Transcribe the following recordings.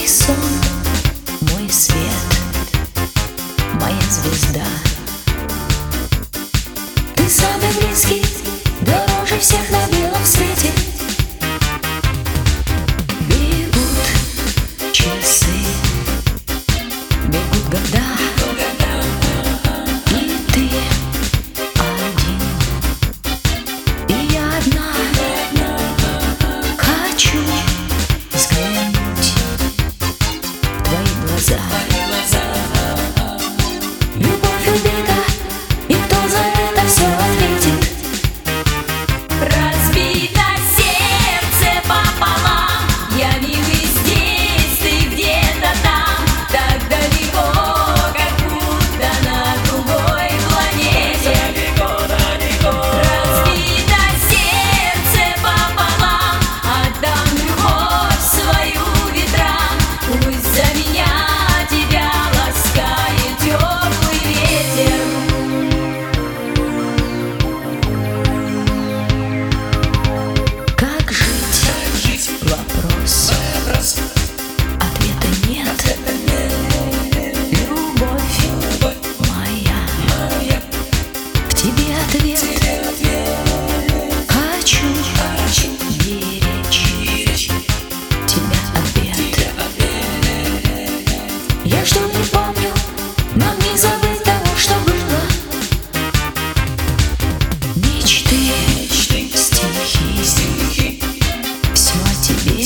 сон, мой свет, моя звезда. Ты самый близкий, дороже всех на белом свете. Бегут часы, бегут года, и ты один, и я одна. Хочу взглянуть в твои глаза. Любовь убита, и кто за это все ответит? Разбито сердце пополам, я милый здесь, ты где-то там, так далеко, как будто на другой планете. Разбито сердце пополам, отдам любовь свою ветрам, пусть за меня тебя ласкает теплый ветер. Как жить? Вопрос. Ответа нет. Любовь моя, к тебе ответ. Хочу беречь тебя обед. Я что не помню, нам не забыть того, что было. Мечты, стихи, все о тебе.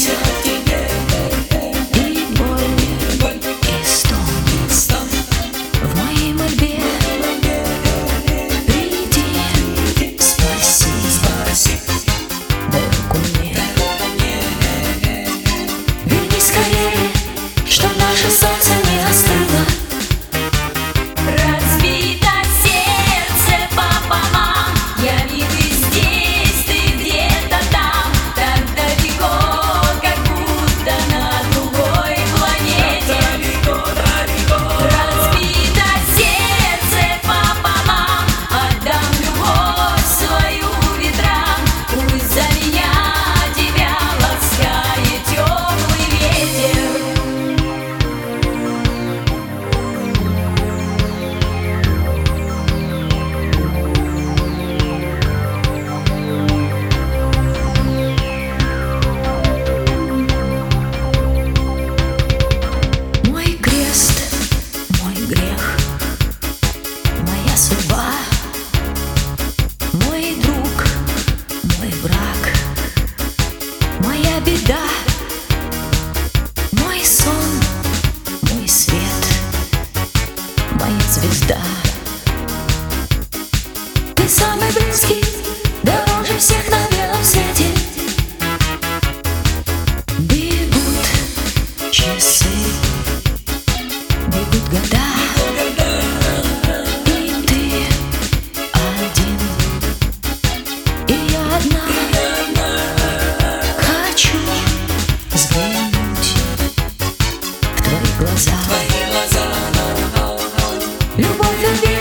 И боль, и стон в моей мольбе. Приди, спаси, дай руку мне. Вернись скорее, чтоб наше солнце не остыло. Разбито сердце пополам, я милый здесь, ты где-то там, так далеко, как будто на другой планете. Разбито сердце пополам, отдам любовь свою ветрам, пусть за меня тебя ласкает теплый ветер. Мой крест, мой грех, моя судьба, мой друг, мой враг, моя беда, мой сон, мой свет, моя звезда. Ты самый близкий, дороже всех на белом свете. Бегут часы, бегут года, и ты один, и я одна. Хочу взглянуть в твои глаза. Любовь убита.